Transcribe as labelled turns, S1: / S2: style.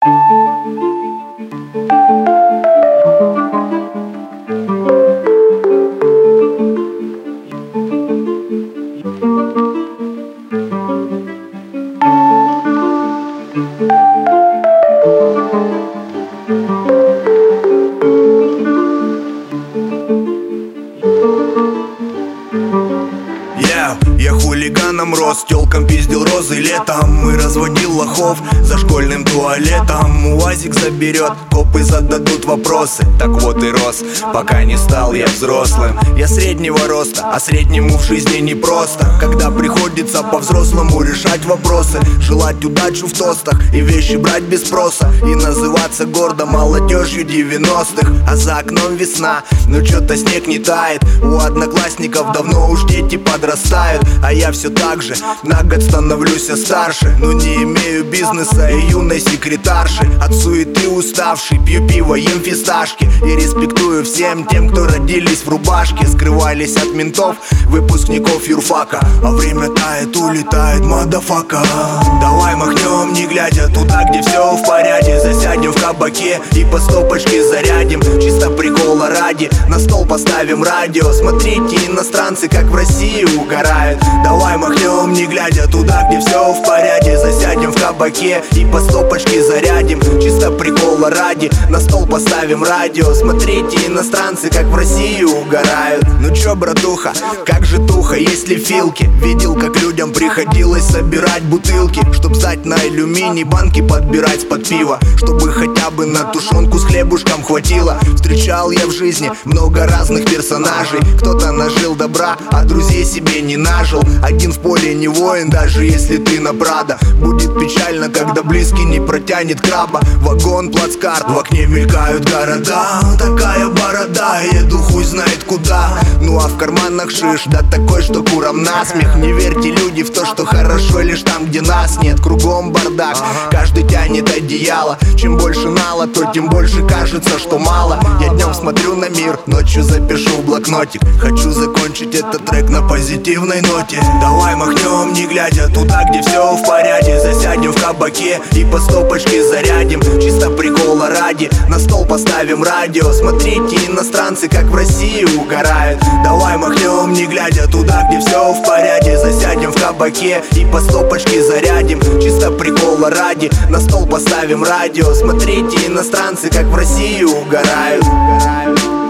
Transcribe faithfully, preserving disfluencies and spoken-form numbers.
S1: Я хулиганом рос, тёлкам пиздил розы летом и разводил лохов за школьным туалетом. УАЗик заберет, копы зададут вопросы. Так вот и рос, пока не стал я взрослым. Я среднего роста, а среднему в жизни непросто, когда приходится по-взрослому решать вопросы. Желать удачу в тостах и вещи брать без спроса, и называться гордо молодежью девяностых. А за окном весна, но чё-то снег не тает. У одноклассников давно уж дети подрастают, а я все так же на год становлюсь старше. Но не имею бизнеса и юной секретарши. От суеты уставший, пью пиво, ем фисташки. И респектую всем тем, кто родились в рубашке, скрывались от ментов, выпускников юрфака. А время тает, улетает, мадафака. Давай махнем, не глядя туда, где все в порядке. Засядем в кабаке и по стопочке зарядим. Чисто прикола ради, на стол поставим радио. Смотрите, иностранцы, как в России угорают. Давай махнем, не глядя туда, где все в порядке. Засядем в кабаке и по стопочке зарядим. Чисто прикола ради, на стол поставим радио. Смотрите, иностранцы, как в России угорают. Ну чё, братуха, как же туха, есть ли филки? Видел, как людям приходилось собирать бутылки, чтоб сдать на алюминий, банки подбирать под пиво, чтобы хотя бы на тушенку с хлебушком хватило. Встречал я в жизни много разных персонажей. Кто-то нажил добра, а друзей себе не нажил. Один в поле не воин, даже если ты на Прадо. Будет печально, когда близкий не протянет краба. Вагон, плацкарт, в окне мелькают города. Такая борода, еду хуй знает куда. Ну а в карманах шиш, да такой, что курам насмех. Не верьте, люди, в то, что хорошо лишь там, где нас нет. Кругом бардак, каждый тянет одеяло. Чем больше нала, то тем больше кажется, что мало. Я днем смотрю на мир, ночью запишу в блокнотик. Хочу закончить этот трек на позитивной ноте. Давай махнем, не глядя туда, где все в порядке. Засядем в кабаке и по стопочке зарядим. Чисто прикола ради, на стол поставим радио. Смотрите, иностранцы, как в России угорают. Давай махнем, не глядя туда, где все в порядке. Засядем в кабаке и по стопочке зарядим. Чисто прикола ради, на стол поставим радио. Смотрите, иностранцы, как в России угорают.